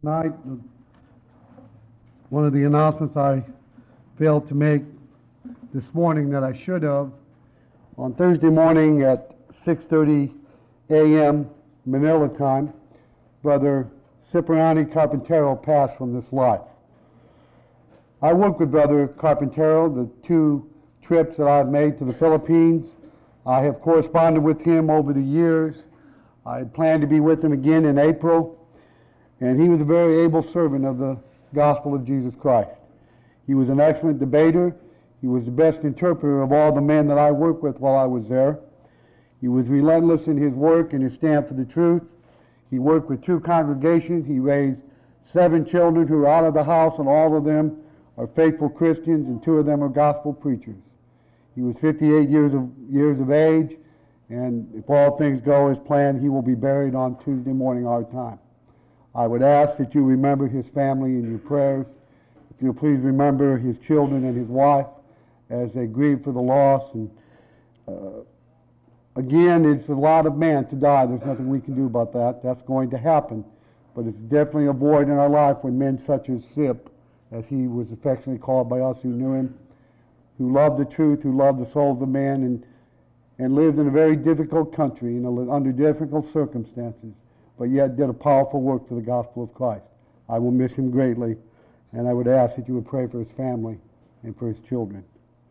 Tonight, one of the announcements I failed to make this morning that I should have, on Thursday morning at 6:30 a.m. Manila time, Brother Cipriani Carpintero passed from this life. I worked with Brother Carpintero the two trips that I've made to the Philippines. I have corresponded with him over the years. I had planned to be with him again in April, and he was a very able servant of the gospel of Jesus Christ. He was an excellent debater. He was the best interpreter of all the men that I worked with while I was there. He was relentless in his work and his stand for the truth. He worked with two congregations. He raised 7 children who are out of the house, and all of them are faithful Christians, and 2 of them are gospel preachers. He was 58 years of age, and if all things go as planned, he will be buried on Tuesday morning our time. I would ask that you remember his family in your prayers. If you'll please remember his children and his wife as they grieve for the loss. And again, it's a lot of man to die. There's nothing we can do about that. That's going to happen. But it's definitely a void in our life when men such as Sip, as he was affectionately called by us who knew him, who loved the truth, who loved the souls of man, and lived in a very difficult country, under difficult circumstances, but yet did a powerful work for the gospel of Christ. I will miss him greatly, and I would ask that you would pray for his family and for his children.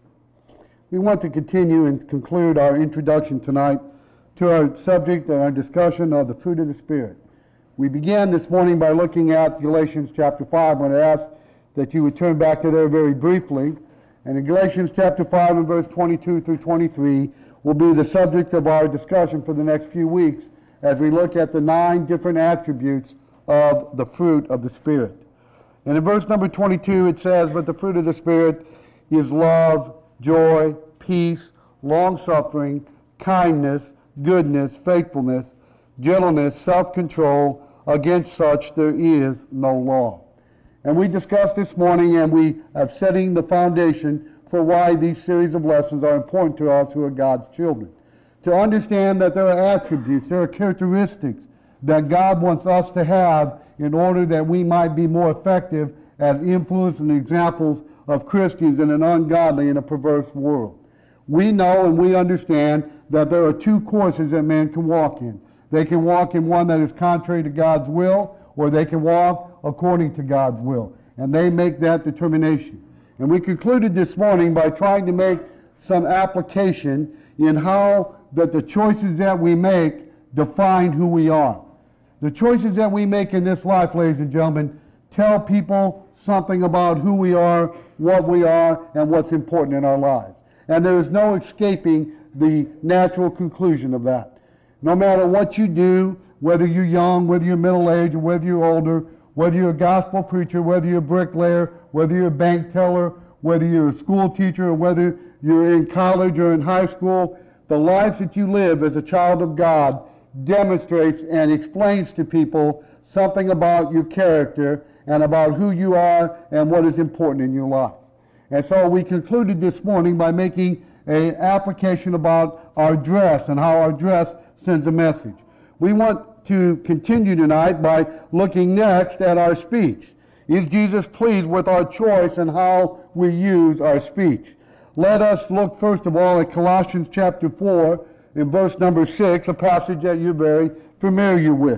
We want to continue and conclude our introduction tonight to our subject and our discussion of the fruit of the Spirit. We began this morning by looking at Galatians chapter 5, when I asked that you would turn back to there very briefly. And in Galatians chapter 5 and verse 22 through 23 will be the subject of our discussion for the next few weeks as we look at the 9 different attributes of the fruit of the Spirit. And in verse number 22 it says, "But the fruit of the Spirit is love, joy, peace, long-suffering, kindness, goodness, faithfulness, gentleness, self-control. Against such there is no law." And we discussed this morning, and we are setting the foundation for why these series of lessons are important to us who are God's children. To understand that there are attributes, there are characteristics that God wants us to have in order that we might be more effective as influence and examples of Christians in an ungodly and a perverse world. We know and we understand that there are 2 courses that man can walk in. They can walk in one that is contrary to God's will, or they can walk according to God's will. And they make that determination. And we concluded this morning by trying to make some application in how that the choices that we make define who we are. The choices that we make in this life, ladies and gentlemen, tell people something about who we are, what we are, and what's important in our lives. And there is no escaping the natural conclusion of that. No matter what you do, whether you're young, whether you're middle-aged, or whether you're older, whether you're a gospel preacher, whether you're a bricklayer, whether you're a bank teller, whether you're a school teacher, or whether you're in college or in high school, the life that you live as a child of God demonstrates and explains to people something about your character and about who you are and what is important in your life. And so we concluded this morning by making an application about our dress and how our dress sends a message. We want to continue tonight by looking next at our speech. Is Jesus pleased with our choice and how we use our speech? Let us look first of all at Colossians chapter 4 in verse number 6, a passage that you're very familiar with.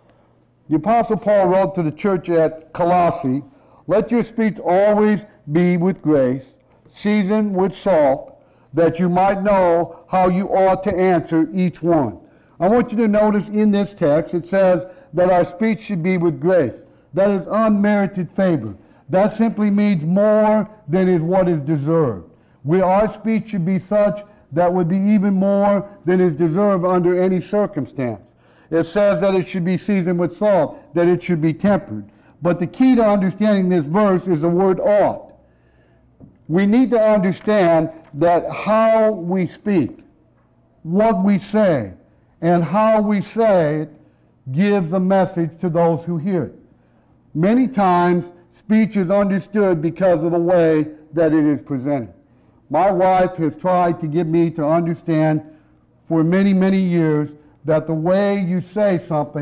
The Apostle Paul wrote to the church at Colossae, "Let your speech always be with grace, seasoned with salt, that you might know how you ought to answer each one." I want you to notice in this text it says that our speech should be with grace. That is unmerited favor. That simply means more than is what is deserved. Our speech should be such that would be even more than is deserved under any circumstance. It says that it should be seasoned with salt, that it should be tempered. But the key to understanding this verse is the word ought. We need to understand that how we speak, what we say, and how we say it gives a message to those who hear it. Many times, speech is understood because of the way that it is presented. My wife has tried to get me to understand for many, many years that the way you say something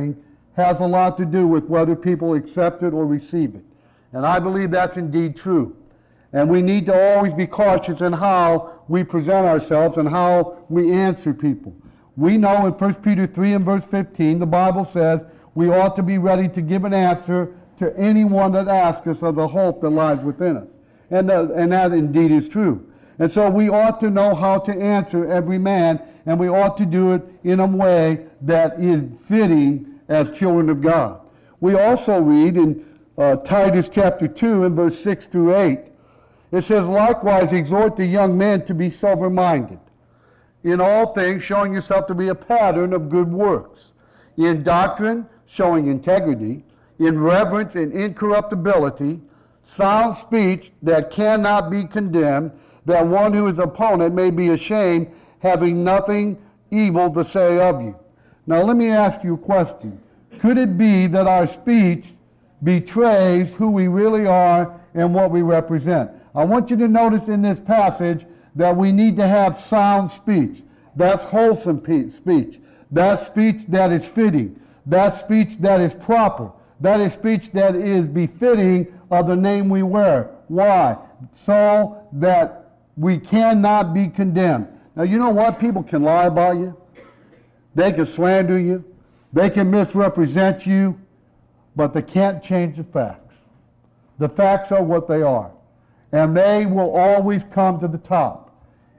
has a lot to do with whether people accept it or receive it. And I believe that's indeed true. And we need to always be cautious in how we present ourselves and how we answer people. We know in 1 Peter 3 and verse 15, the Bible says we ought to be ready to give an answer to anyone that asks us of the hope that lies within us. And that indeed is true. And so we ought to know how to answer every man, and we ought to do it in a way that is fitting as children of God. We also read in Titus chapter 2 and verse 6 through 8, it says, likewise exhort the young men to be sober-minded, in all things showing yourself to be a pattern of good works, in doctrine showing integrity, in reverence and incorruptibility, sound speech that cannot be condemned, that one who is opponent may be ashamed, having nothing evil to say of you. Now let me ask you a question. Could it be that our speech betrays who we really are and what we represent? I want you to notice in this passage that we need to have sound speech. That's wholesome speech. That's speech that is fitting. That's speech that is proper. That is speech that is befitting of the name we wear. Why? So that we cannot be condemned. Now you know what? People can lie about you. They can slander you. They can misrepresent you. But they can't change the facts. The facts are what they are. And they will always come to the top.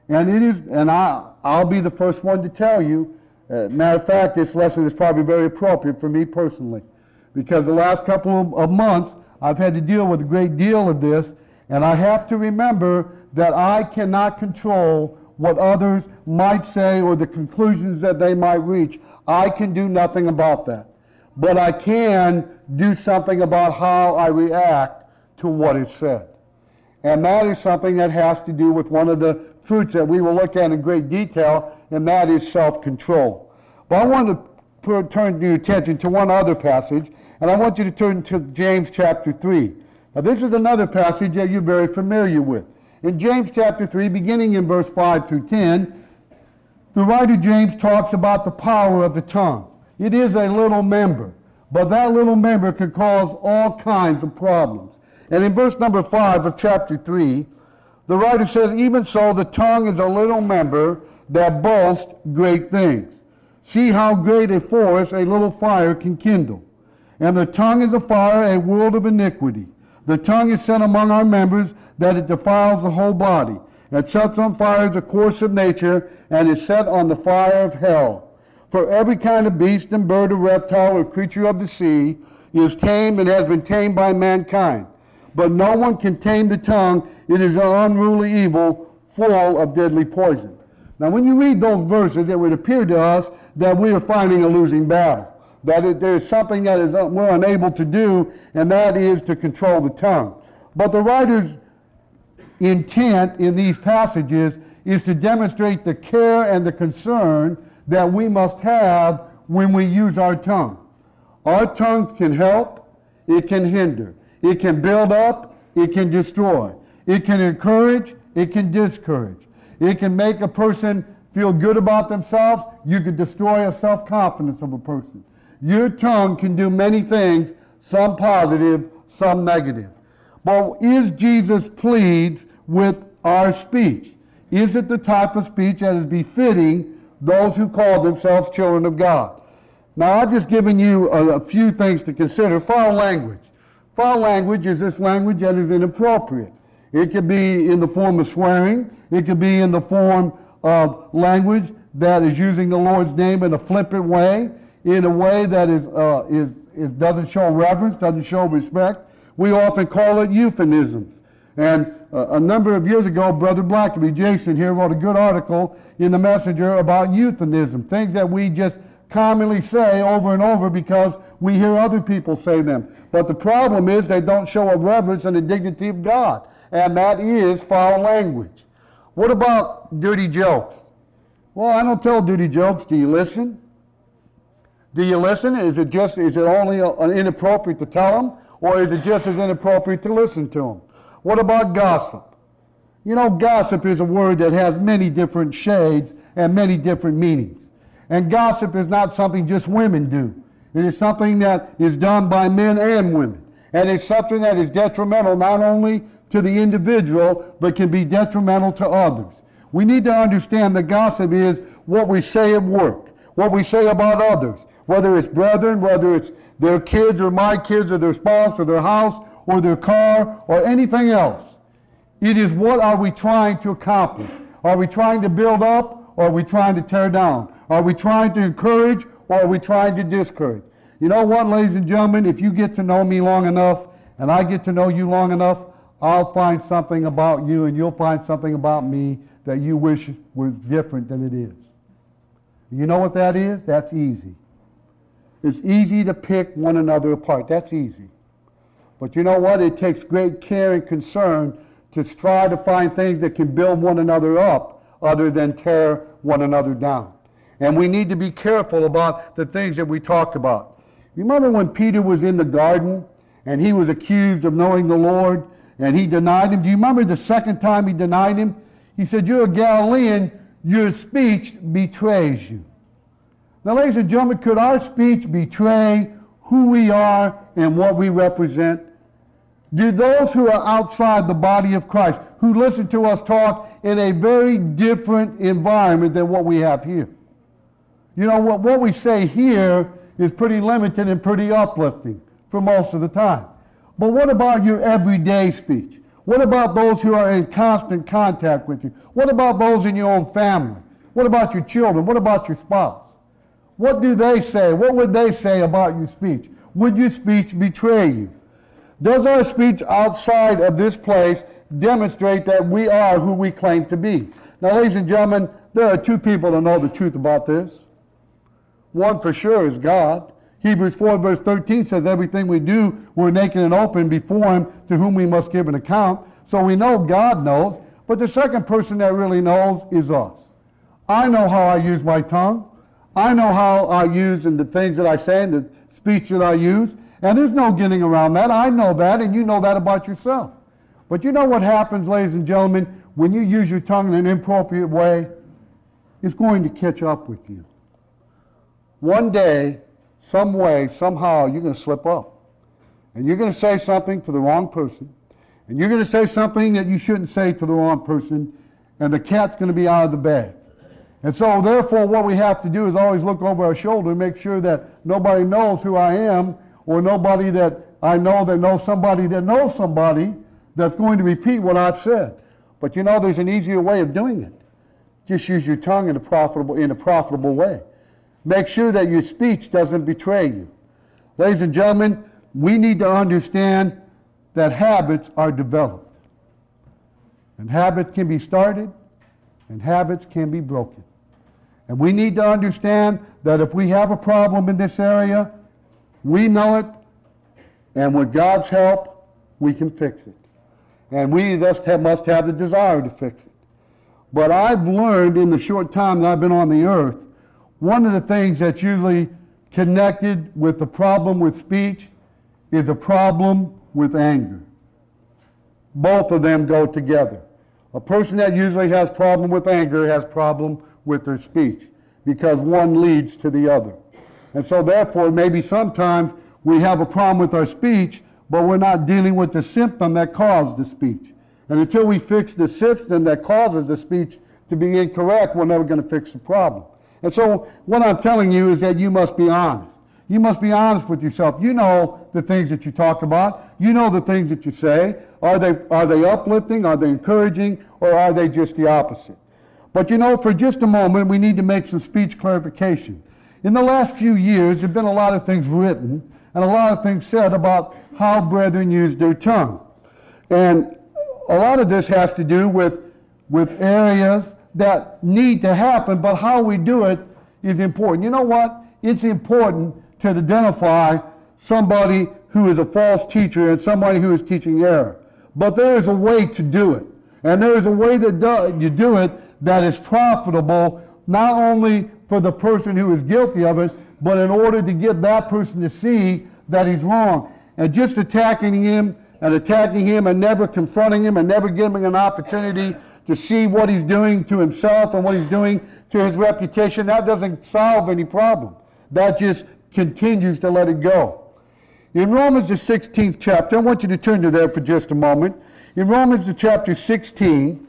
And I'll be the first one to tell you, matter of fact, this lesson is probably very appropriate for me personally, because the last couple of months I've had to deal with a great deal of this, and I have to remember that I cannot control what others might say or the conclusions that they might reach. I can do nothing about that. But I can do something about how I react to what is said. And that is something that has to do with one of the fruits that we will look at in great detail, and that is self-control. But I want to turn your attention to one other passage, and I want you to turn to James chapter 3. Now this is another passage that you're very familiar with. In James chapter 3, beginning in verse 5 through 10, the writer James talks about the power of the tongue. It is a little member, but that little member can cause all kinds of problems. And in verse number 5 of chapter 3, the writer says, even so the tongue is a little member that boasts great things. See how great a forest a little fire can kindle. And the tongue is a fire, a world of iniquity. The tongue is set among our members, that it defiles the whole body. It sets on fire the course of nature, and is set on the fire of hell. For every kind of beast and bird or reptile or creature of the sea is tamed and has been tamed by mankind. But no one can tame the tongue. It is an unruly evil, full of deadly poison. Now when you read those verses, it would appear to us that we are fighting a losing battle. That there's something that we're unable to do, and that is to control the tongue. But the writer's intent in these passages is to demonstrate the care and the concern that we must have when we use our tongue. Our tongue can help, it can hinder. It can build up, it can destroy. It can encourage, it can discourage. It can make a person feel good about themselves. You can destroy a self-confidence of a person. Your tongue can do many things, some positive, some negative. But is Jesus pleased with our speech? Is it the type of speech that is befitting those who call themselves children of God? Now, I've just given you a few things to consider. Foul language. Foul language is this language that is inappropriate. It could be in the form of swearing. It could be in the form of language that is using the Lord's name in a flippant way, in a way that doesn't show reverence, doesn't show respect. We often call it euphemisms. And a number of years ago, Brother Blackaby, Jason here, wrote a good article in the Messenger about euphemism, things that we just commonly say over and over because we hear other people say them. But the problem is they don't show a reverence and a dignity of God, and that is foul language. What about dirty jokes? Well, I don't tell dirty jokes. Do you listen? Do you listen? Is it only inappropriate to tell them, or is it just as inappropriate to listen to them? What about gossip? You know, gossip is a word that has many different shades and many different meanings. And gossip is not something just women do. It is something that is done by men and women. And it's something that is detrimental not only to the individual, but can be detrimental to others. We need to understand that gossip is what we say at work, what we say about others, whether it's brethren, whether it's their kids or my kids or their spouse or their house or their car or anything else. It is what are we trying to accomplish? Are we trying to build up or are we trying to tear down? Are we trying to encourage or are we trying to discourage? You know what, ladies and gentlemen, if you get to know me long enough and I get to know you long enough, I'll find something about you and you'll find something about me that you wish was different than it is. You know what that is? That's easy. It's easy to pick one another apart. That's easy. But you know what? It takes great care and concern to try to find things that can build one another up other than tear one another down. And we need to be careful about the things that we talk about. Remember when Peter was in the garden and he was accused of knowing the Lord and he denied him? Do you remember the second time he denied him? He said, "You're a Galilean, your speech betrays you." Now, ladies and gentlemen, could our speech betray who we are and what we represent? Do those who are outside the body of Christ, who listen to us talk in a very different environment than what we have here? You know, what we say here is pretty limited and pretty uplifting for most of the time. But what about your everyday speech? What about those who are in constant contact with you? What about those in your own family? What about your children? What about your spouse? What do they say? What would they say about your speech? Would your speech betray you? Does our speech outside of this place demonstrate that we are who we claim to be? Now, ladies and gentlemen, there are two people that know the truth about this. One for sure is God. Hebrews 4 verse 13 says everything we do, we're naked and open before Him, to whom we must give an account. So we know God knows, but the second person that really knows is us. I know how I use my tongue. I know how I use and the things that I say and the speech that I use, and there's no getting around that. I know that, and you know that about yourself. But you know what happens, ladies and gentlemen, when you use your tongue in an inappropriate way? It's going to catch up with you. One day, some way, somehow, you're going to slip up. And you're going to say something to the wrong person. And you're going to say something that you shouldn't say to the wrong person. And the cat's going to be out of the bag. And so, therefore, what we have to do is always look over our shoulder and make sure that nobody knows who I am, or nobody that I know that knows somebody that's going to repeat what I've said. But you know, there's an easier way of doing it. Just use your tongue in a profitable way. Make sure that your speech doesn't betray you. Ladies and gentlemen, we need to understand that habits are developed. And habits can be started, and habits can be broken. And we need to understand that if we have a problem in this area, we know it, and with God's help, we can fix it. And we must have the desire to fix it. But I've learned in the short time that I've been on the earth, one of the things that's usually connected with the problem with speech is a problem with anger. Both of them go together. A person that usually has problem with anger has problem with their speech, because one leads to the other. And so therefore, maybe sometimes we have a problem with our speech, but we're not dealing with the symptom that caused the speech. And until we fix the symptom that causes the speech to be incorrect, we're never going to fix the problem. And so what I'm telling you is that you must be honest. You must be honest with yourself. You know the things that you talk about. You know the things that you say. Are they uplifting? Are they encouraging? Or are they just the opposite? But you know, for just a moment, we need to make some speech clarification. In the last few years, there have been a lot of things written and a lot of things said about how brethren use their tongue. And a lot of this has to do with areas that need to happen, but how we do it is important. You know what? It's important to identify somebody who is a false teacher and somebody who is teaching error. But there is a way to do it. And there is a way that you do it that is profitable, not only for the person who is guilty of it, but in order to get that person to see that he's wrong. And just attacking him and never confronting him and never giving him an opportunity to see what he's doing to himself and what he's doing to his reputation, that doesn't solve any problem. That just continues to let it go. In Romans the 16th chapter, I want you to turn to there for just a moment. In Romans the chapter 16,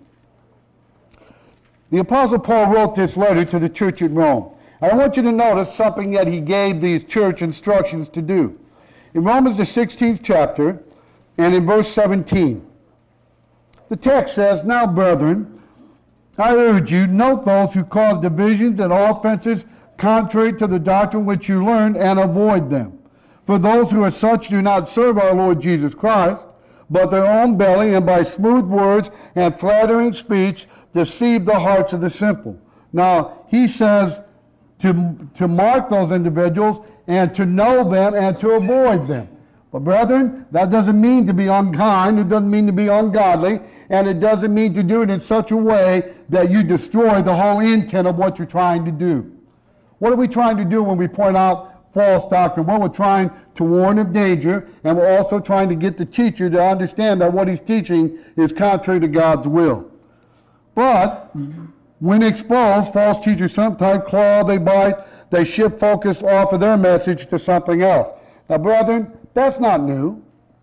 the Apostle Paul wrote this letter to the church at Rome. And I want you to notice something that he gave these church instructions to do. In Romans the 16th chapter, and in verse 17, the text says, "Now, brethren, I urge you, note those who cause divisions and offenses contrary to the doctrine which you learned, and avoid them. For those who are such do not serve our Lord Jesus Christ, but their own belly, and by smooth words and flattering speech deceive the hearts of the simple." Now, he says to mark those individuals and to know them and to avoid them. But brethren, that doesn't mean to be unkind, it doesn't mean to be ungodly, and it doesn't mean to do it in such a way that you destroy the whole intent of what you're trying to do. What are we trying to do when we point out false doctrine? Well, we're trying to warn of danger, and we're also trying to get the teacher to understand that what he's teaching is contrary to God's will. But when exposed, false teachers sometimes claw, they bite, they shift focus off of their message to something else. Now, brethren, that's not new.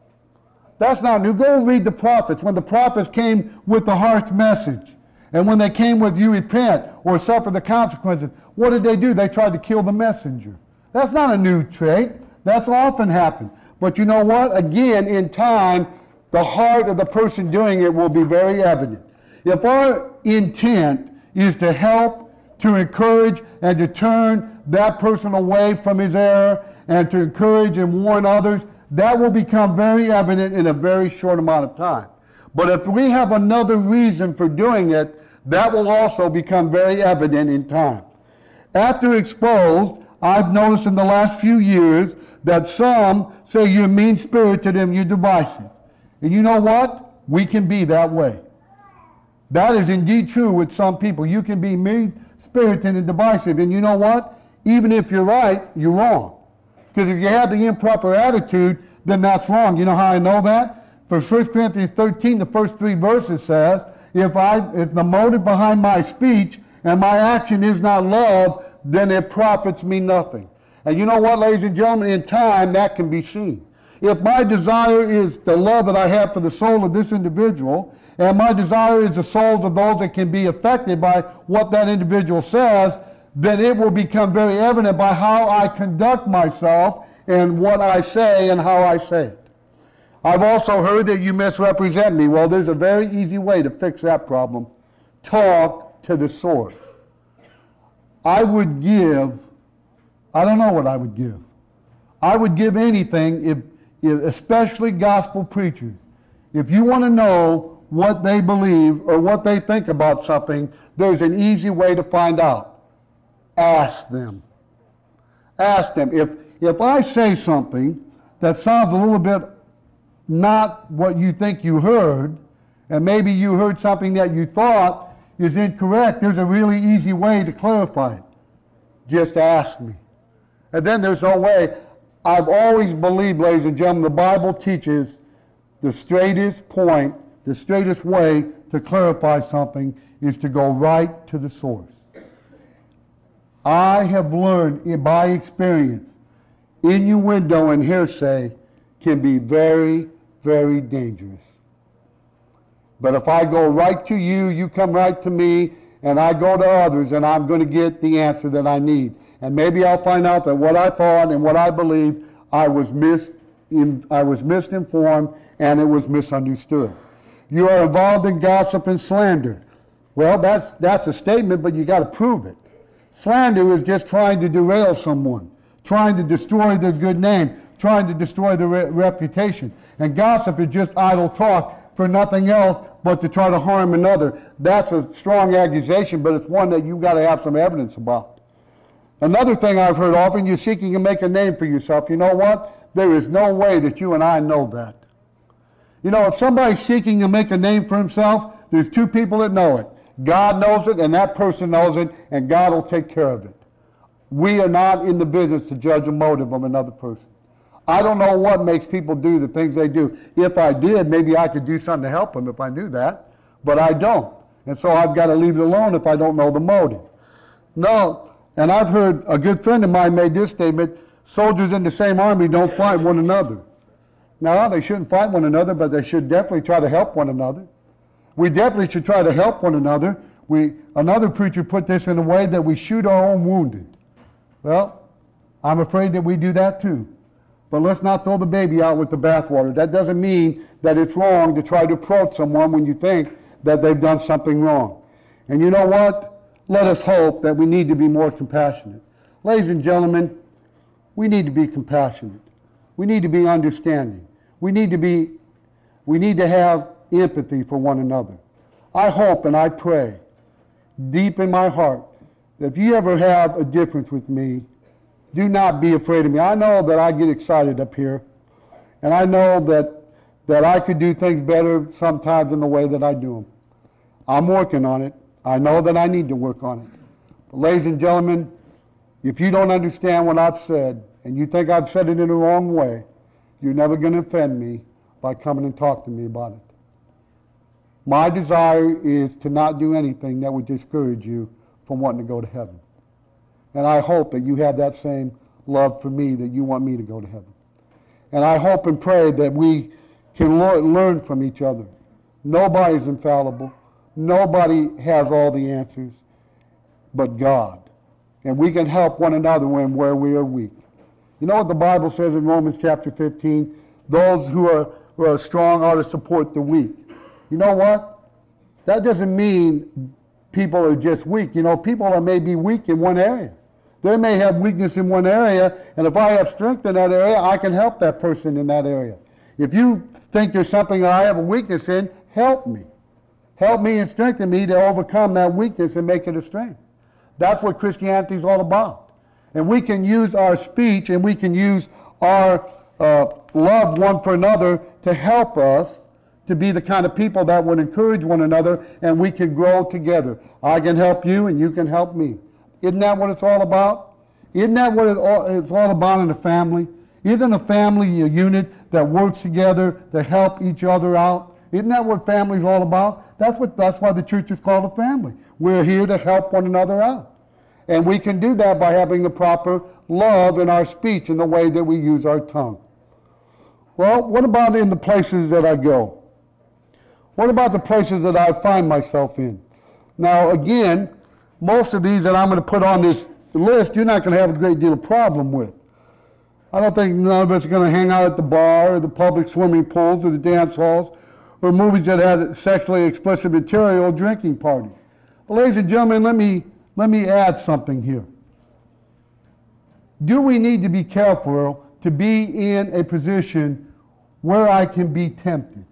That's not new. Go and read the prophets. When the prophets came with the harsh message, and when they came with "you repent" or "suffer the consequences," what did they do? They tried to kill the messenger. That's not a new trait. That's often happened. But you know what? Again, in time, the heart of the person doing it will be very evident. If our intent is to help, to encourage, and to turn that person away from his error, and to encourage and warn others, that will become very evident in a very short amount of time. But if we have another reason for doing it, that will also become very evident in time. After exposed, I've noticed in the last few years that some say you're mean-spirited and you're divisive. And you know what? We can be that way. That is indeed true with some people. You can be mean-spirited and divisive. And you know what? Even if you're right, you're wrong. Because if you have the improper attitude, then that's wrong. You know how I know that? For 1 Corinthians 13, the first 3 verses says, if the motive behind my speech and my action is not love, then it profits me nothing. And you know what, ladies and gentlemen, in time that can be seen. If my desire is the love that I have for the soul of this individual, and my desire is the souls of those that can be affected by what that individual says, then it will become very evident by how I conduct myself and what I say and how I say it. I've also heard that you misrepresent me. Well, there's a very easy way to fix that problem. Talk to the source. I would give, I don't know what I would give. I would give anything, if especially gospel preachers. If you want to know what they believe or what they think about something, there's an easy way to find out. Ask them. Ask them. If I say something that sounds a little bit not what you think you heard, and maybe you heard something that you thought is incorrect, there's a really easy way to clarify it. Just ask me. And then there's no way. I've always believed, ladies and gentlemen, the Bible teaches the straightest point, the straightest way to clarify something is to go right to the source. I have learned by experience, innuendo and hearsay can be very, very dangerous. But if I go right to you, you come right to me, and I go to others, and I'm going to get the answer that I need. And maybe I'll find out that what I thought and what I believed, I was misinformed, and it was misunderstood. You are involved in gossip and slander. Well, that's a statement, but you got to prove it. Slander is just trying to derail someone, trying to destroy their good name, trying to destroy their reputation. And gossip is just idle talk for nothing else but to try to harm another. That's a strong accusation, but it's one that you've got to have some evidence about. Another thing I've heard often, you're seeking to make a name for yourself. You know what? There is no way that you and I know that. You know, if somebody's seeking to make a name for himself, there's two people that know it. God knows it, and that person knows it, and God will take care of it. We are not in the business to judge a motive of another person. I don't know what makes people do the things they do. If I did, maybe I could do something to help them if I knew that, but I don't. And so I've got to leave it alone if I don't know the motive. No, and I've heard a good friend of mine made this statement, Soldiers in the same army don't fight one another. Now, they shouldn't fight one another, but they should definitely try to help one another. We definitely should try to help one another. Another preacher put this in a way that we shoot our own wounded. Well, I'm afraid that we do that too. But let's not throw the baby out with the bathwater. That doesn't mean that it's wrong to try to approach someone when you think that they've done something wrong. And you know what? Let us hope that we need to be more compassionate. Ladies and gentlemen, we need to be compassionate. We need to be understanding. We need to have empathy for one another. I hope and I pray deep in my heart that if you ever have a difference with me, do not be afraid of me. I know that I get excited up here, and I know that I could do things better sometimes in the way that I do them. I'm working on it. I know that I need to work on it. But ladies and gentlemen, if you don't understand what I've said, and you think I've said it in the wrong way, you're never going to offend me by coming and talk to me about it. My desire is to not do anything that would discourage you from wanting to go to heaven. And I hope that you have that same love for me, that you want me to go to heaven. And I hope and pray that we can learn from each other. Nobody's infallible. Nobody has all the answers but God. And we can help one another where we are weak. You know what the Bible says in Romans chapter 15? Those who are strong ought to support the weak. You know what? That doesn't mean people are just weak. You know, people may be weak in one area. They may have weakness in one area, and if I have strength in that area, I can help that person in that area. If you think there's something that I have a weakness in, help me. Help me and strengthen me to overcome that weakness and make it a strength. That's what Christianity is all about. And we can use our speech and we can use our love one for another to help us to be the kind of people that would encourage one another, and we can grow together. I can help you and you can help me. Isn't that what it's all about? Isn't that what it's all about in a family? Isn't a family a unit that works together to help each other out? Isn't that what family is all about? That's why the church is called a family. We're here to help one another out. And we can do that by having the proper love in our speech and the way that we use our tongue. Well, what about in the places that I go? What about the places that I find myself in? Now, again, most of these that I'm going to put on this list, you're not going to have a great deal of problem with. I don't think none of us are going to hang out at the bar or the public swimming pools or the dance halls or movies that have sexually explicit material or drinking parties. But ladies and gentlemen, let me add something here. Do we need to be careful to be in a position where I can be tempted?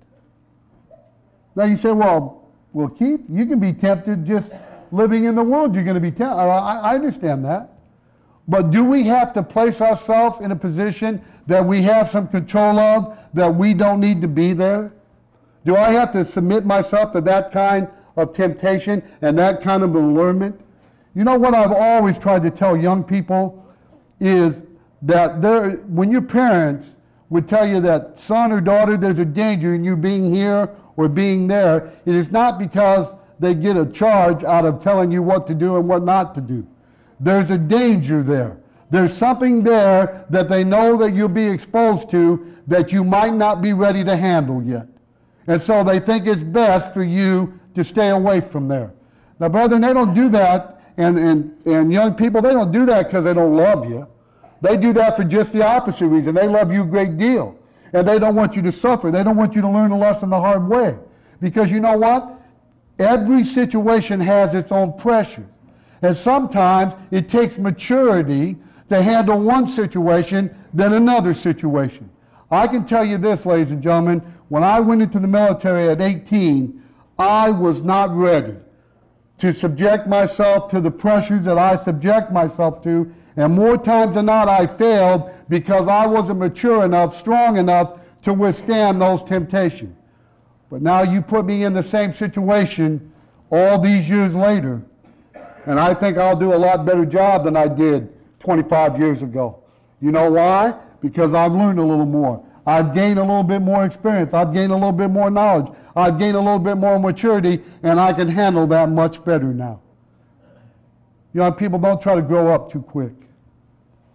Now you say, well, Keith, you can be tempted just living in the world. You're going to be tempted. I understand that. But do we have to place ourselves in a position that we have some control of, that we don't need to be there? Do I have to submit myself to that kind of temptation and that kind of allurement? You know what I've always tried to tell young people is that when your parents would tell you that, son or daughter, there's a danger in you being here or being there, it is not because they get a charge out of telling you what to do and what not to do. There's a danger there. There's something there that they know that you'll be exposed to that you might not be ready to handle yet. And so they think it's best for you to stay away from there. Now, brethren, they don't do that, and young people, they don't do that because they don't love you. They do that for just the opposite reason. They love you a great deal, and they don't want you to suffer. They don't want you to learn a lesson the hard way. Because you know what? Every situation has its own pressure. And sometimes it takes maturity to handle one situation than another situation. I can tell you this, ladies and gentlemen, when I went into the military at 18, I was not ready to subject myself to the pressures that I subject myself to, and more times than not I failed because I wasn't mature enough, strong enough to withstand those temptations. But now you put me in the same situation all these years later, and I think I'll do a lot better job than I did 25 years ago. You know why? Because I've learned a little more. I've gained a little bit more experience. I've gained a little bit more knowledge. I've gained a little bit more maturity, and I can handle that much better now. Young people, don't try to grow up too quick.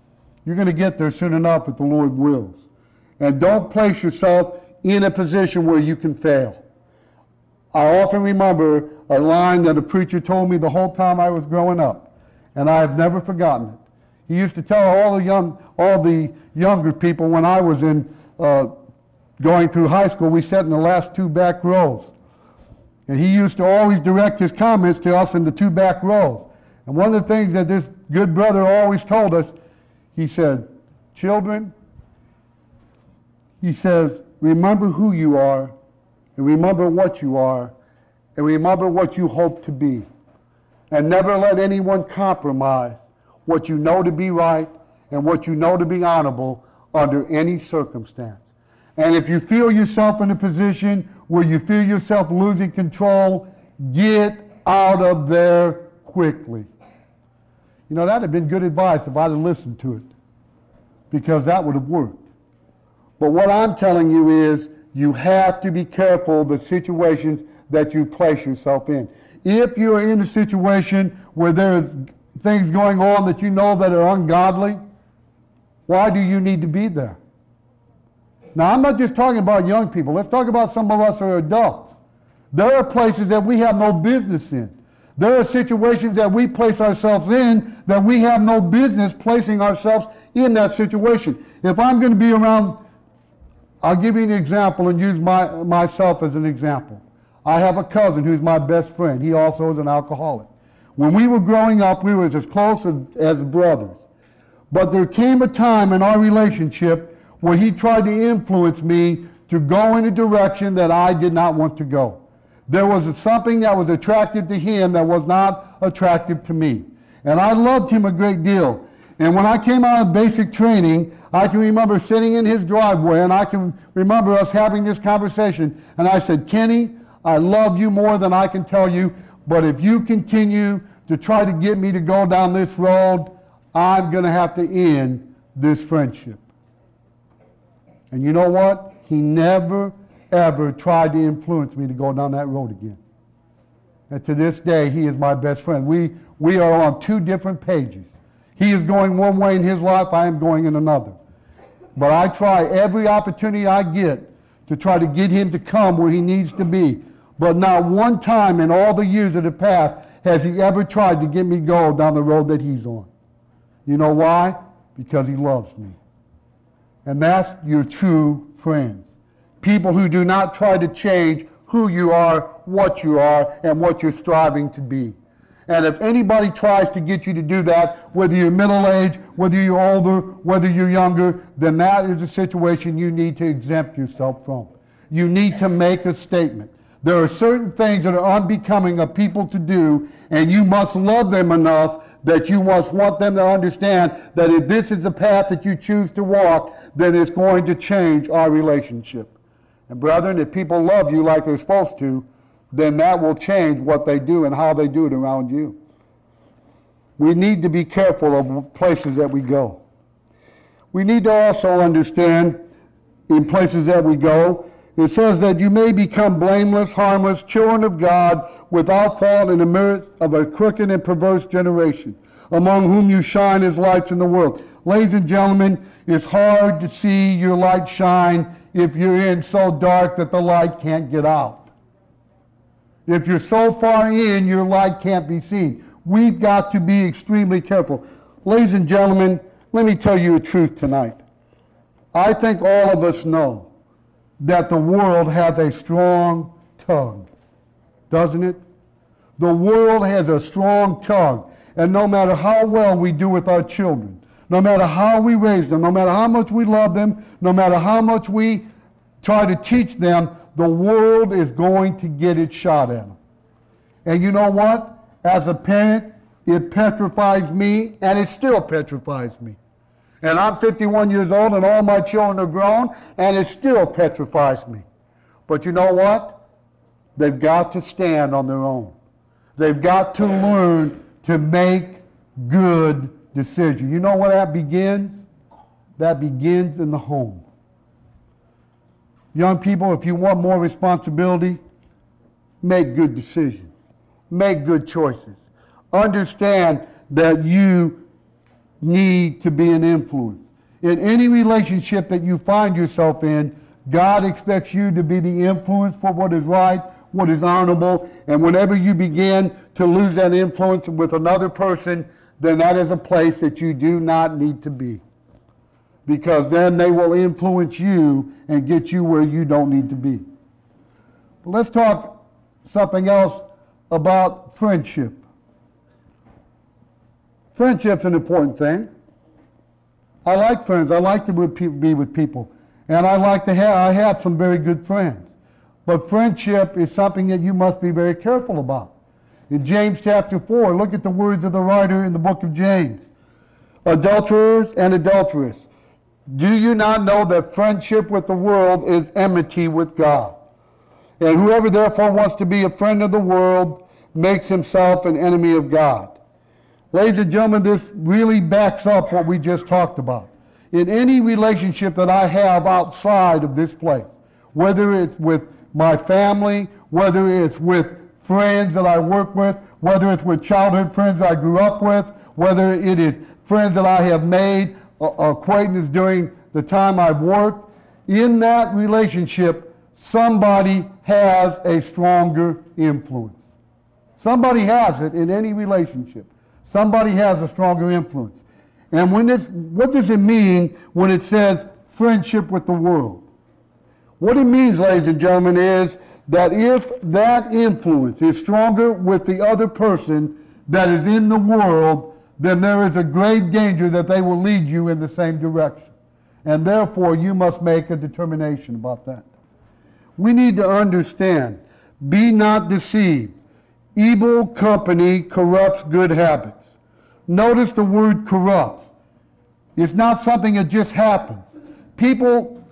You're going to get there soon enough if the Lord wills. And don't place yourself in a position where you can fail. I often remember a line that a preacher told me the whole time I was growing up, and I have never forgotten it. He used to tell all the younger people when I was going through high school, we sat in the last two back rows. And he used to always direct his comments to us in the two back rows. And one of the things that this good brother always told us, he said, children, he says, remember who you are, and remember what you are, and remember what you hope to be. And never let anyone compromise what you know to be right and what you know to be honorable under any circumstance. And if you feel yourself in a position where you feel yourself losing control, get out of there quickly. You know, that would have been good advice if I'd have listened to it, because that would have worked. But what I'm telling you is you have to be careful of the situations that you place yourself in. If you're in a situation where there's things going on that you know that are ungodly, why do you need to be there? Now, I'm not just talking about young people. Let's talk about some of us who are adults. There are places that we have no business in. There are situations that we place ourselves in that we have no business placing ourselves in that situation. If I'm going to be around, I'll give you an example and use myself as an example. I have a cousin who's my best friend. He also is an alcoholic. When we were growing up, we were as close as brothers. But there came a time in our relationship where he tried to influence me to go in a direction that I did not want to go. There was something that was attractive to him that was not attractive to me. And I loved him a great deal. And when I came out of basic training, I can remember sitting in his driveway, and I can remember us having this conversation. And I said, Kenny, I love you more than I can tell you, but if you continue to try to get me to go down this road, I'm going to have to end this friendship. And you know what? He never, ever tried to influence me to go down that road again. And to this day, he is my best friend. We are on two different pages. He is going one way in his life, I am going in another. But I try every opportunity I get to try to get him to come where he needs to be. But not one time in all the years that have passed has he ever tried to get me to go down the road that he's on. You know why? Because he loves me. And that's your true friends. People who do not try to change who you are, what you are, and what you're striving to be. And if anybody tries to get you to do that, whether you're middle-aged, whether you're older, whether you're younger, then that is a situation you need to exempt yourself from. You need to make a statement. There are certain things that are unbecoming of people to do, and you must love them enough that you must want them to understand that if this is the path that you choose to walk, then it's going to change our relationship. And brethren, if people love you like they're supposed to, then that will change what they do and how they do it around you. We need to be careful of places that we go. We need to also understand in places that we go, it says that you may become blameless, harmless, children of God, without fault in the midst of a crooked and perverse generation, among whom you shine as lights in the world. Ladies and gentlemen, it's hard to see your light shine if you're in so dark that the light can't get out. If you're so far in, your light can't be seen. We've got to be extremely careful. Ladies and gentlemen, let me tell you a truth tonight. I think all of us know that the world has a strong tug, doesn't it? The world has a strong tug, and no matter how well we do with our children, no matter how we raise them, no matter how much we love them, no matter how much we try to teach them, the world is going to get its shot at them. And you know what? As a parent, it petrifies me, and it still petrifies me. And I'm 51 years old, and all my children are grown, and it still petrifies me. But you know what? They've got to stand on their own. They've got to learn to make good decisions. You know where that begins? That begins in the home. Young people, if you want more responsibility, make good decisions. Make good choices. Understand that you need to be an influence. In any relationship that you find yourself in, God expects you to be the influence for what is right, what is honorable, and whenever you begin to lose that influence with another person, then that is a place that you do not need to be. Because then they will influence you and get you where you don't need to be. But let's talk something else about friendship. Friendship's an important thing. I like friends. I like to be with people. And I have some very good friends. But friendship is something that you must be very careful about. In James chapter 4, look at the words of the writer in the book of James. Adulterers and adulteress, do you not know that friendship with the world is enmity with God? And whoever therefore wants to be a friend of the world makes himself an enemy of God. Ladies and gentlemen, this really backs up what we just talked about. In any relationship that I have outside of this place, whether it's with my family, whether it's with friends that I work with, whether it's with childhood friends I grew up with, whether it is friends that I have made acquaintance during the time I've worked, in that relationship, somebody has a stronger influence. Somebody has it in any relationship. Somebody has a stronger influence. And what does it mean when it says friendship with the world? What it means, ladies and gentlemen, is that if that influence is stronger with the other person that is in the world, then there is a great danger that they will lead you in the same direction. And therefore, you must make a determination about that. We need to understand, be not deceived. Evil company corrupts good habits. Notice the word corrupts. It's not something that just happens. People,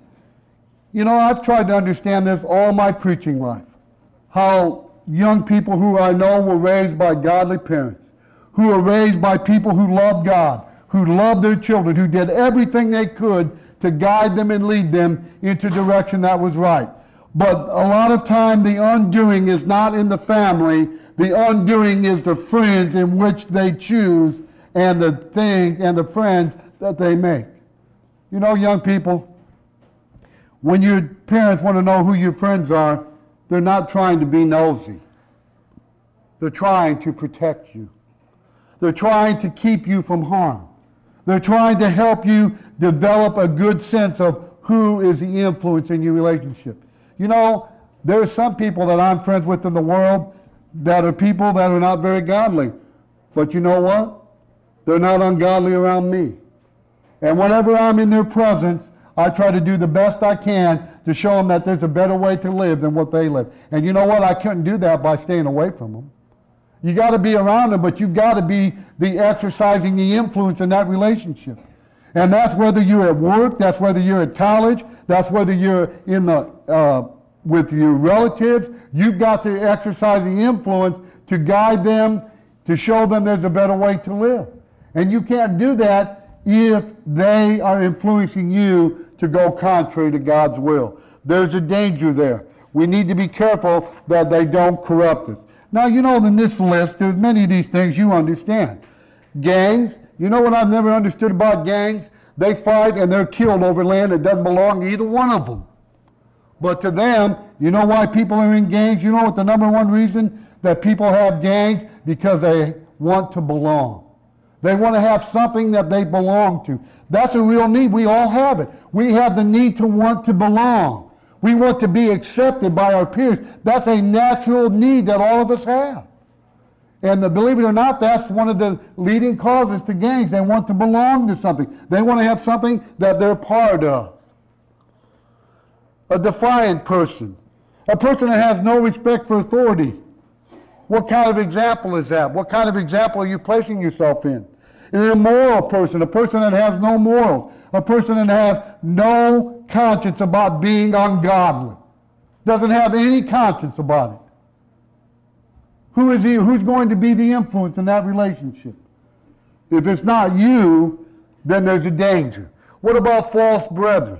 I've tried to understand this all my preaching life. How young people who I know were raised by godly parents, who were raised by people who loved God, who loved their children, who did everything they could to guide them and lead them into direction that was right. But a lot of time the undoing is not in the family. The undoing is the friends in which they choose and the things and the friends that they make. Young people, when your parents want to know who your friends are, they're not trying to be nosy. They're trying to protect you. They're trying to keep you from harm. They're trying to help you develop a good sense of who is the influence in your relationship. There are some people that I'm friends with in the world that are people that are not very godly. But you know what? They're not ungodly around me. And whenever I'm in their presence, I try to do the best I can to show them that there's a better way to live than what they live. And you know what? I couldn't do that by staying away from them. You got to be around them, but you've got to be the exercising the influence in that relationship. And that's whether you're at work, that's whether you're at college, that's whether you're in with your relatives. You've got to exercise the influence to guide them, to show them there's a better way to live. And you can't do that if they are influencing you to go contrary to God's will. There's a danger there. We need to be careful that they don't corrupt us. Now, in this list, there's many of these things you understand. Gangs. You know what I've never understood about gangs? They fight and they're killed over land that doesn't belong to either one of them. But to them, you know why people are in gangs? You know what the number one reason that people have gangs? Because they want to belong. They want to have something that they belong to. That's a real need. We all have it. We have the need to want to belong. We want to be accepted by our peers. That's a natural need that all of us have. And believe it or not, that's one of the leading causes to gangs. They want to belong to something. They want to have something that they're part of. A defiant person. A person that has no respect for authority. What kind of example is that? What kind of example are you placing yourself in? An immoral person. A person that has no morals. A person that has no conscience about being ungodly. Doesn't have any conscience about it. Who is he? Who's going to be the influence in that relationship? If it's not you, then there's a danger. What about false brethren?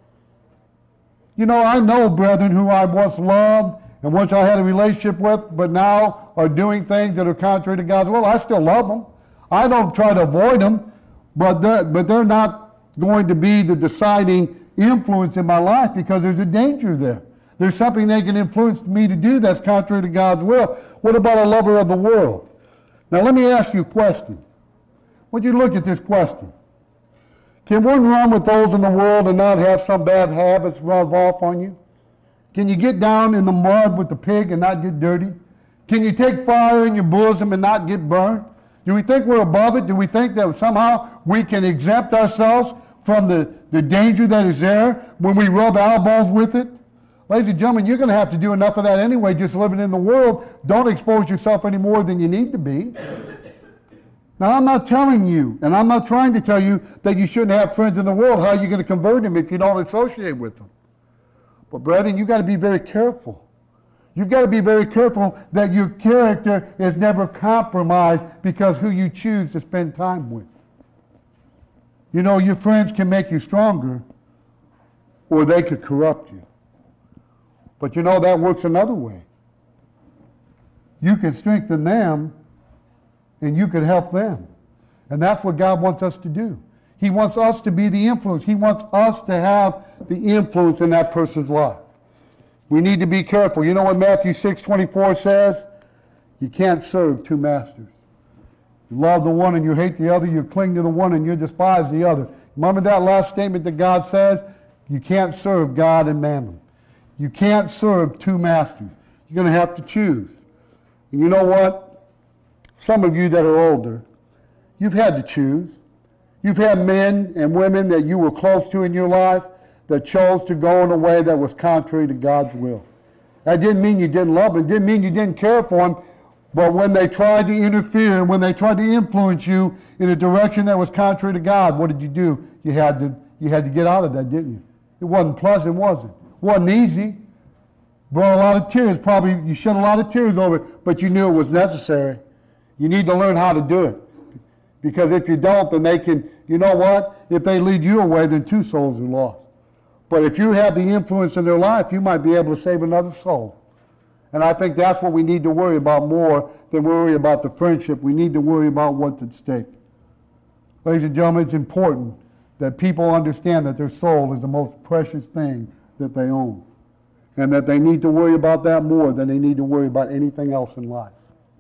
I know brethren who I once loved and once I had a relationship with, but now are doing things that are contrary to God's will. I still love them. I don't try to avoid them, but they're not going to be the deciding influence in my life because there's a danger there. There's something they can influence me to do that's contrary to God's will. What about a lover of the world? Now let me ask you a question. Would you look at this question? Can one run with those in the world and not have some bad habits rub off on you? Can you get down in the mud with the pig and not get dirty? Can you take fire in your bosom and not get burned? Do we think we're above it? Do we think that somehow we can exempt ourselves from the danger that is there when we rub elbows with it? Ladies and gentlemen, you're going to have to do enough of that anyway, just living in the world. Don't expose yourself any more than you need to be. Now, I'm not telling you, and I'm not trying to tell you that you shouldn't have friends in the world. How are you going to convert them if you don't associate with them? But brethren, you've got to be very careful. You've got to be very careful that your character is never compromised because who you choose to spend time with. You know, your friends can make you stronger, or they could corrupt you. But you know, that works another way. You can strengthen them, and you can help them. And that's what God wants us to do. He wants us to be the influence. He wants us to have the influence in that person's life. We need to be careful. You know what Matthew 6:24 says? You can't serve two masters. You love the one and you hate the other. You cling to the one and you despise the other. Remember that last statement that God says? You can't serve God and mammon. You can't serve two masters. You're going to have to choose. And you know what? Some of you that are older, you've had to choose. You've had men and women that you were close to in your life that chose to go in a way that was contrary to God's will. That didn't mean you didn't love them. It didn't mean you didn't care for them. But when they tried to interfere, when they tried to influence you in a direction that was contrary to God, what did you do? You had to get out of that, didn't you? It wasn't pleasant, was it? It wasn't easy. Brought a lot of tears. Probably you shed a lot of tears over it, but you knew it was necessary. You need to learn how to do it. Because if you don't, then they can, you know what? If they lead you away, then two souls are lost. But if you have the influence in their life, you might be able to save another soul. And I think that's what we need to worry about more than worry about the friendship. We need to worry about what's at stake. Ladies and gentlemen, it's important that people understand that their soul is the most precious thing that they own. And that they need to worry about that more than they need to worry about anything else in life.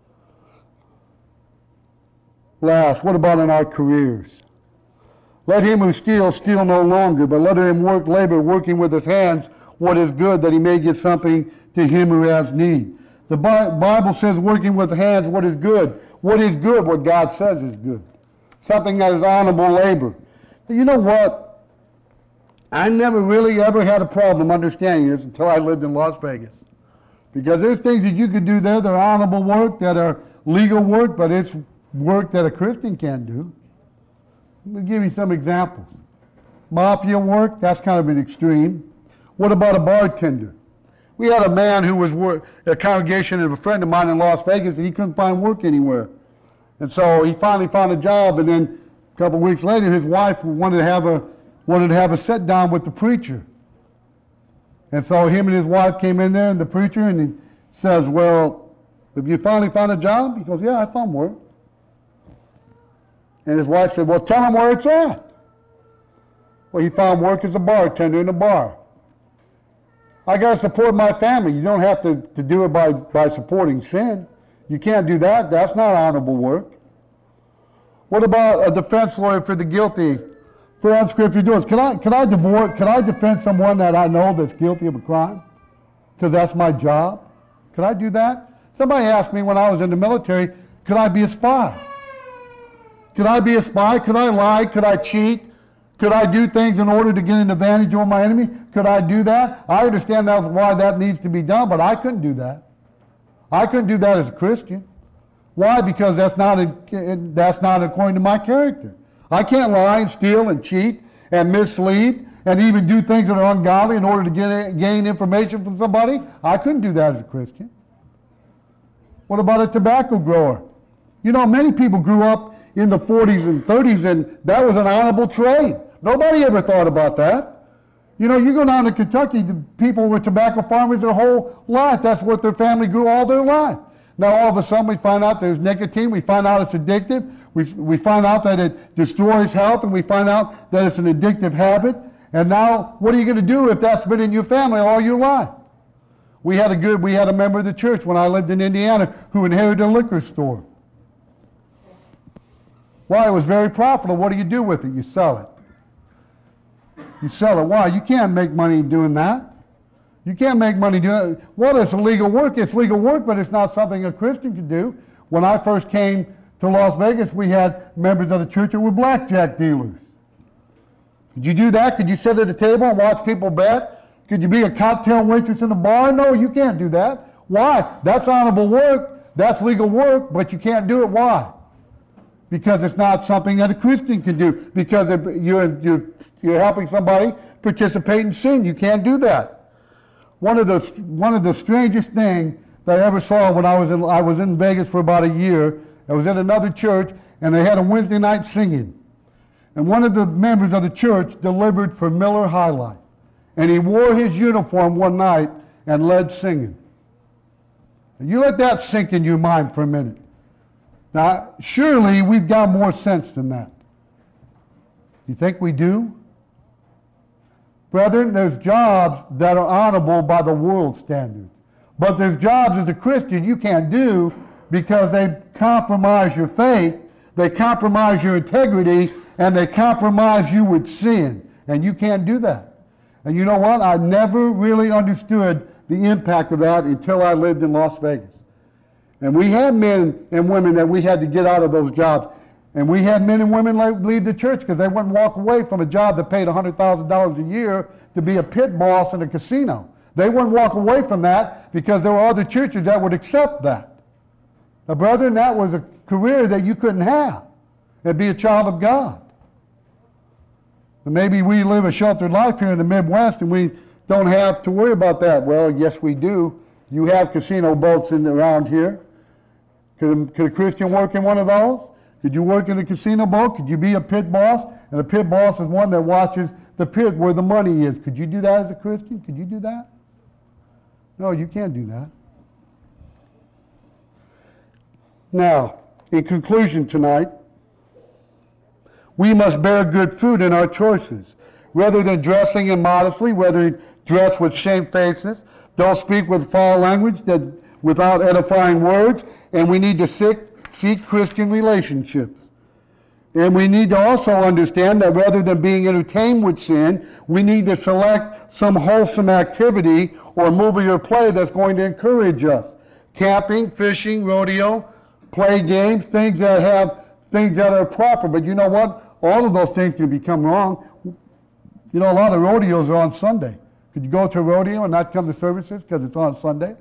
Last, what about in our careers? Let him who steals steal no longer, but let him labor, working with his hands what is good, that he may give something to him who has need. The Bible says working with hands what is good. What is good? What God says is good. Something that is honorable labor. You know what? I never really ever had a problem understanding this until I lived in Las Vegas. Because there's things that you could do there that are honorable work, that are legal work, but it's work that a Christian can do. Let me give you some examples. Mafia work, that's kind of an extreme. What about a bartender? We had a man who was a congregation of a friend of mine in Las Vegas, and he couldn't find work anywhere. And so he finally found a job, and then a couple of weeks later, his wife wanted to have a sit down with the preacher. And so him and his wife came in there, and the preacher, and he says, "Well, have you finally found a job?" He goes, "Yeah, I found work." And his wife said, "Well, tell him where it's at." Well, he found work as a bartender in a bar. I got to support my family. You don't have to do it by supporting sin. You can't do that. That's not honorable work. What about a defense lawyer for the guilty for unscripted doings? Can I defend someone that I know that's guilty of a crime? Because that's my job. Could I do that? Somebody asked me when I was in the military, could I be a spy? Could I be a spy? Could I lie? Could I cheat? Could I do things in order to get an advantage over my enemy? Could I do that? I understand that's why that needs to be done, but I couldn't do that. I couldn't do that as a Christian. Why? Because that's not according to my character. I can't lie and steal and cheat and mislead and even do things that are ungodly in order to gain information from somebody. I couldn't do that as a Christian. What about a tobacco grower? You know, many people grew up in the 40s and 30s, and that was an honorable trade. Nobody ever thought about that. You know, you go down to Kentucky, the people were tobacco farmers their whole life. That's what their family grew all their life. Now all of a sudden we find out there's nicotine, we find out it's addictive, we find out that it destroys health, and we find out that it's an addictive habit. And now what are you going to do if that's been in your family all your life? We had a member of the church when I lived in Indiana who inherited a liquor store. Well, it was very profitable. What do you do with it? You sell it. You sell it. Why? You can't make money doing that. You can't make money doing it. Well, it's illegal work. It's legal work, but it's not something a Christian can do. When I first came to Las Vegas, we had members of the church that were blackjack dealers. Could you do that? Could you sit at a table and watch people bet? Could you be a cocktail waitress in a bar? No, you can't do that. Why? That's honorable work. That's legal work, but you can't do it. Why? Because it's not something that a Christian can do. Because you're helping somebody participate in sin. You can't do that. One of the strangest things that I ever saw when I was in Vegas for about a year. I was at another church, and they had a Wednesday night singing. And one of the members of the church delivered for Miller High Life. And he wore his uniform one night and led singing. And you let that sink in your mind for a minute. Now, surely we've got more sense than that. You think we do? Brethren, there's jobs that are honorable by the world standards. But there's jobs as a Christian you can't do because they compromise your faith, they compromise your integrity, and they compromise you with sin. And you can't do that. And you know what? I never really understood the impact of that until I lived in Las Vegas. And we had men and women that we had to get out of those jobs. And we had men and women leave the church because they wouldn't walk away from a job that paid $100,000 a year to be a pit boss in a casino. They wouldn't walk away from that because there were other churches that would accept that. Now, brethren, that was a career that you couldn't have and be a child of God. And maybe we live a sheltered life here in the Midwest and we don't have to worry about that. Well, yes, we do. You have casino boats around here. Could a Christian work in one of those? Could you work in a casino boat? Could you be a pit boss? And a pit boss is one that watches the pit where the money is. Could you do that as a Christian? Could you do that? No, you can't do that. Now, in conclusion tonight, we must bear good fruit in our choices. Rather than dressing immodestly, whether dress with shamefacedness, don't speak with foul language that without edifying words, and we need to seek Christian relationships. And we need to also understand that rather than being entertained with sin, we need to select some wholesome activity or movie or play that's going to encourage us. Camping, fishing, rodeo, play games, things that are proper. But you know what? All of those things can become wrong. You know, a lot of rodeos are on Sunday. Could you go to a rodeo and not come to services because it's on Sunday?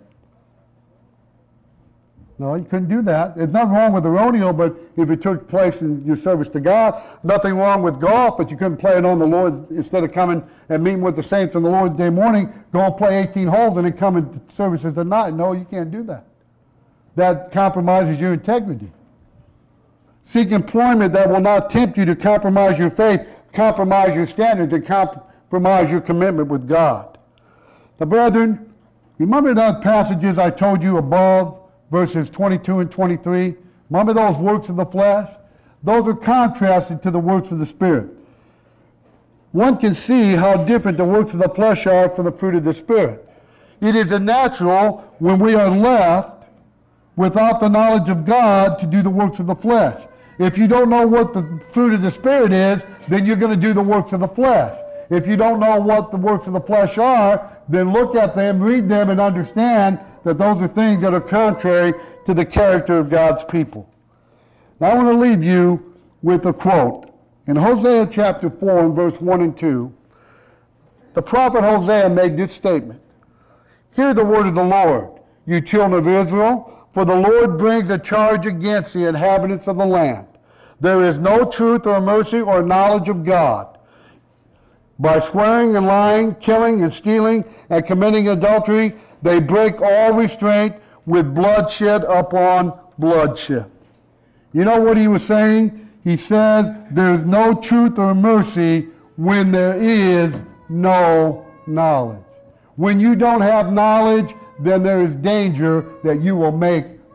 No, you couldn't do that. There's nothing wrong with the rodeo, but if it took place in your service to God, nothing wrong with golf, but you couldn't play it on the Lord instead of coming and meeting with the saints on the Lord's Day morning, go and play 18 holes and then come into services at night. No, you can't do that. That compromises your integrity. Seek employment that will not tempt you to compromise your faith, compromise your standards, and compromise your commitment with God. Now, brethren, remember those passages I told you above, verses 22 and 23? Remember those works of the flesh? Those are contrasted to the works of the Spirit. One can see how different the works of the flesh are from the fruit of the Spirit. It is natural when we are left without the knowledge of God to do the works of the flesh. If you don't know what the fruit of the Spirit is, then you're going to do the works of the flesh. If you don't know what the works of the flesh are, then look at them, read them, and understand that those are things that are contrary to the character of God's people. Now I want to leave you with a quote. In Hosea chapter 4 and verse 1 and 2, the prophet Hosea made this statement. Hear the word of the Lord, you children of Israel, for the Lord brings a charge against the inhabitants of the land. There is no truth or mercy or knowledge of God. By swearing and lying, killing and stealing, and committing adultery, they break all restraint with bloodshed upon bloodshed. You know what he was saying? He says there's no truth or mercy when there is no knowledge. When you don't have knowledge, then there is danger that you will make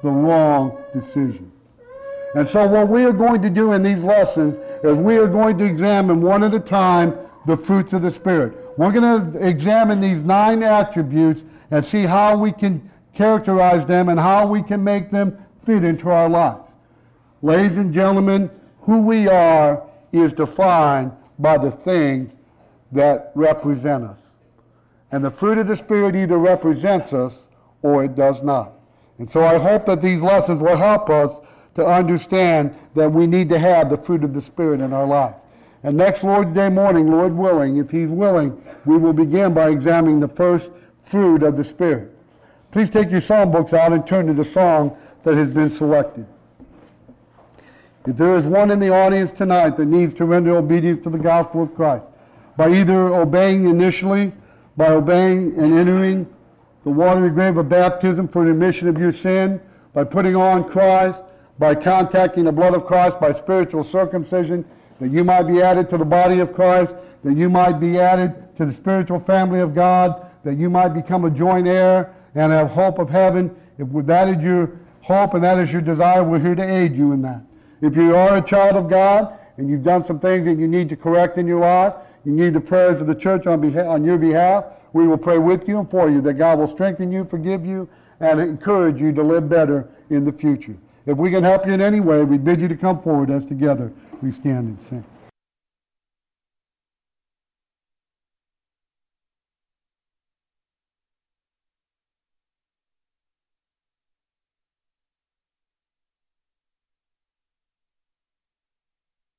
the wrong decision. And so what we are going to do in these lessons is we are going to examine one at a time the fruits of the Spirit. We're going to examine these 9 attributes and see how we can characterize them and how we can make them fit into our life. Ladies and gentlemen, who we are is defined by the things that represent us. And the fruit of the Spirit either represents us or it does not. And so I hope that these lessons will help us to understand that we need to have the fruit of the Spirit in our life. And next Lord's Day morning, Lord willing, if He's willing, we will begin by examining the first fruit of the Spirit. Please take your psalm books out and turn to the song that has been selected. If there is one in the audience tonight that needs to render obedience to the gospel of Christ, by either obeying initially, by obeying and entering the watery grave of baptism for the remission of your sin, by putting on Christ, by contacting the blood of Christ, by spiritual circumcision, that you might be added to the body of Christ, that you might be added to the spiritual family of God, that you might become a joint heir and have hope of heaven. If that is your hope and that is your desire, we're here to aid you in that. If you are a child of God and you've done some things that you need to correct in your life, you need the prayers of the church on your behalf, we will pray with you and for you, that God will strengthen you, forgive you, and encourage you to live better in the future. If we can help you in any way, we bid you to come forward as together we stand and sing.